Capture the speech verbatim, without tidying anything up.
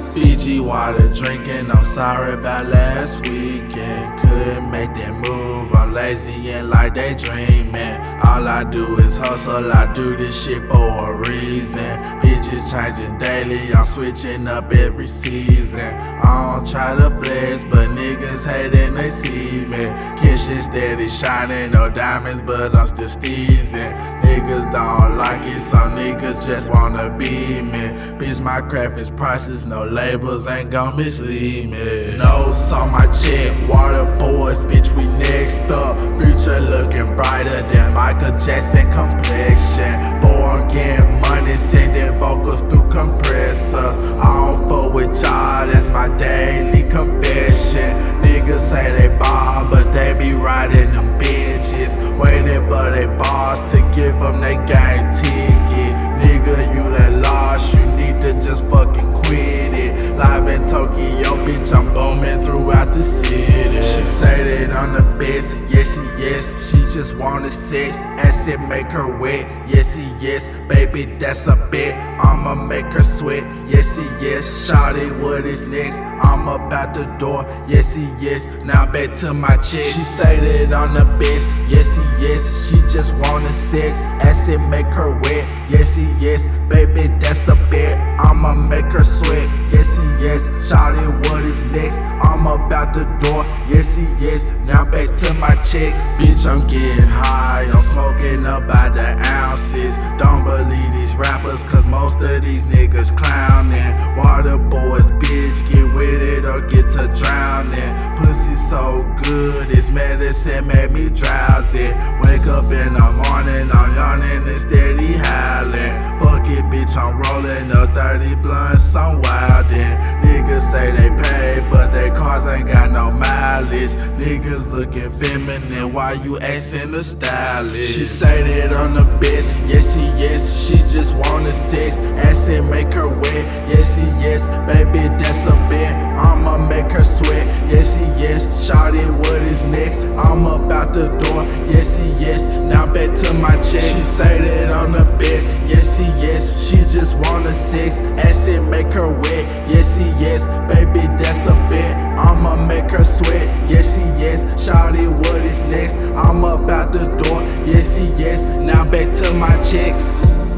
Fiji water drinking, I'm sorry about last weekend. Couldn't make that move, I'm lazy and like they dreaming. All I do is hustle, I do this shit for a reason. Bitches changing daily, I'm switching up every season. I don't try to flex, but niggas hating, they see me. Kitchen steady shining, no diamonds, but I'm still steezing. Niggas don't like it, some niggas just wanna be me. Bitch, my craft is priceless, no labels ain't gon' mislead me. Nose on my check, water boys, bitch, we next up. Future looking brighter than Michael Jackson complexion. Boy, I'm getting money, sending vocals through compressors. I don't fuck with y'all, that's my daily confession. Niggas say they ball, but they be riding them bitches, waiting for they boss to give them they gang ticket. Nigga, you done lost, you need to just fucking quit it. Live in Tokyo, bitch, I'm booming throughout the city. She say that I'm the best, yes, yes. She just wanna sex, acid make her wet, yes, yes. Baby, that's a bet, I'ma make her sweat, yes, yes. Shawty, what is next? I'm about the door, yes, yes. Now back to my chick. She say that I'm the best, yes, yes. She just wanna sex, acid make her wet, yes, yes. Baby, that's a bet, I'ma make her sweat, yes, yes. Shawty, what is next? I'm about the door, yes, yes. Now back to my chicks. Bitch, I'm getting high, I'm smoking up by the ounces. Don't believe these rappers, cause most of these niggas clowning. Water boys, bitch, get with it or get to drowning. Pussy so good, it's medicine, made me drowsy. Wake up in the morning, I'm yawning and steady howling. Fuck it, bitch, I'm rolling up thirty blunts, I'm wildin'. Niggas say they pay, but their cars ain't got no mileage. Niggas looking feminine, why you asking the stylish? She say that I'm the best, yes, yes. She just wanna sex, acid make her wet, yes, yes. Baby, that's a bet, I'ma make her sweat, yes, yes. Shawty, what is next? I'm about the door, yes, yes. Now back to my chest. She say that I'm the best, yes, yes. She just wanna sex, acid make her wet, yes, yes. Baby, that's a bet, I'ma make her sweat, yes, yes. Shawty, what is next? I'm about the door, yes, yes. Now back to my chicks.